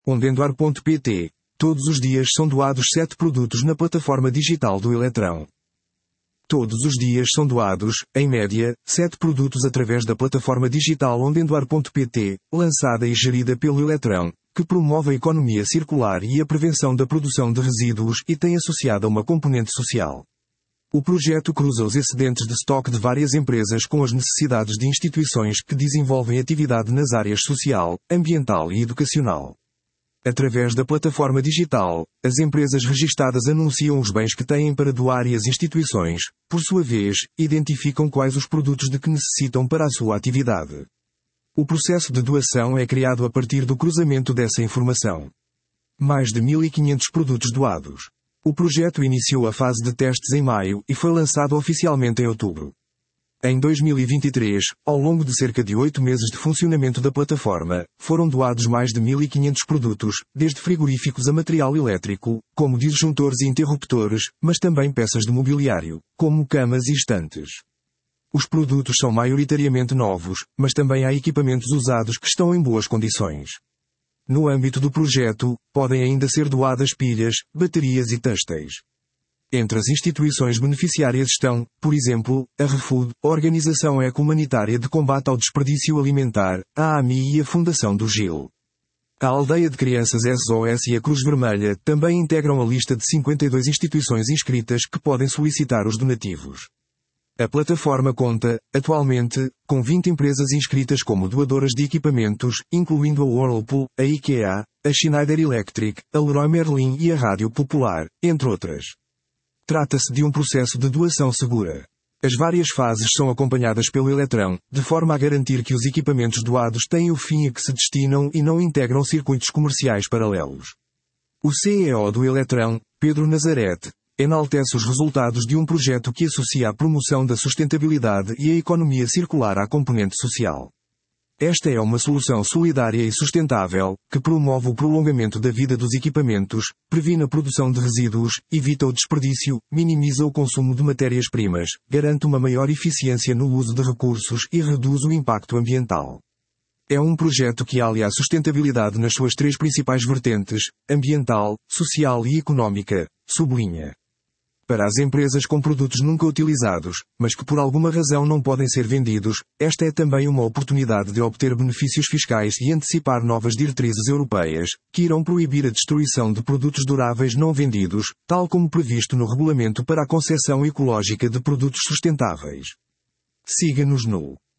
Ondendoar.pt. Todos os dias são doados 7 produtos na plataforma digital do Eletrão. Todos os dias são doados, em média, 7 produtos através da plataforma digital Ondendoar.pt, lançada e gerida pelo Eletrão, que promove a economia circular e a prevenção da produção de resíduos e tem associada uma componente social. O projeto cruza os excedentes de estoque de várias empresas com as necessidades de instituições que desenvolvem atividade nas áreas social, ambiental e educacional. Através da plataforma digital, as empresas registadas anunciam os bens que têm para doar e as instituições, por sua vez, identificam quais os produtos de que necessitam para a sua atividade. O processo de doação é criado a partir do cruzamento dessa informação. Mais de 1.500 produtos doados. O projeto iniciou a fase de testes em maio e foi lançado oficialmente em outubro. Em 2023, ao longo de cerca de 8 meses de funcionamento da plataforma, foram doados mais de 1.500 produtos, desde frigoríficos a material elétrico, como disjuntores e interruptores, mas também peças de mobiliário, como camas e estantes. Os produtos são maioritariamente novos, mas também há equipamentos usados que estão em boas condições. No âmbito do projeto, podem ainda ser doadas pilhas, baterias e têxteis. Entre as instituições beneficiárias estão, por exemplo, a ReFood, a Organização Eco-Humanitária de Combate ao Desperdício Alimentar, a AMI e a Fundação do Gil. A Aldeia de Crianças SOS e a Cruz Vermelha também integram a lista de 52 instituições inscritas que podem solicitar os donativos. A plataforma conta, atualmente, com 20 empresas inscritas como doadoras de equipamentos, incluindo a Whirlpool, a IKEA, a Schneider Electric, a Leroy Merlin e a Rádio Popular, entre outras. Trata-se de um processo de doação segura. As várias fases são acompanhadas pelo Eletrão, de forma a garantir que os equipamentos doados têm o fim a que se destinam e não integram circuitos comerciais paralelos. O CEO do Eletrão, Pedro Nazarete, enaltece os resultados de um projeto que associa a promoção da sustentabilidade e a economia circular à componente social. Esta é uma solução solidária e sustentável, que promove o prolongamento da vida dos equipamentos, previne a produção de resíduos, evita o desperdício, minimiza o consumo de matérias-primas, garante uma maior eficiência no uso de recursos e reduz o impacto ambiental. É um projeto que alia a sustentabilidade nas suas 3 principais vertentes, ambiental, social e económica, sublinha. Para as empresas com produtos nunca utilizados, mas que por alguma razão não podem ser vendidos, esta é também uma oportunidade de obter benefícios fiscais e antecipar novas diretrizes europeias, que irão proibir a destruição de produtos duráveis não vendidos, tal como previsto no Regulamento para a Concessão Ecológica de Produtos Sustentáveis. Siga-nos no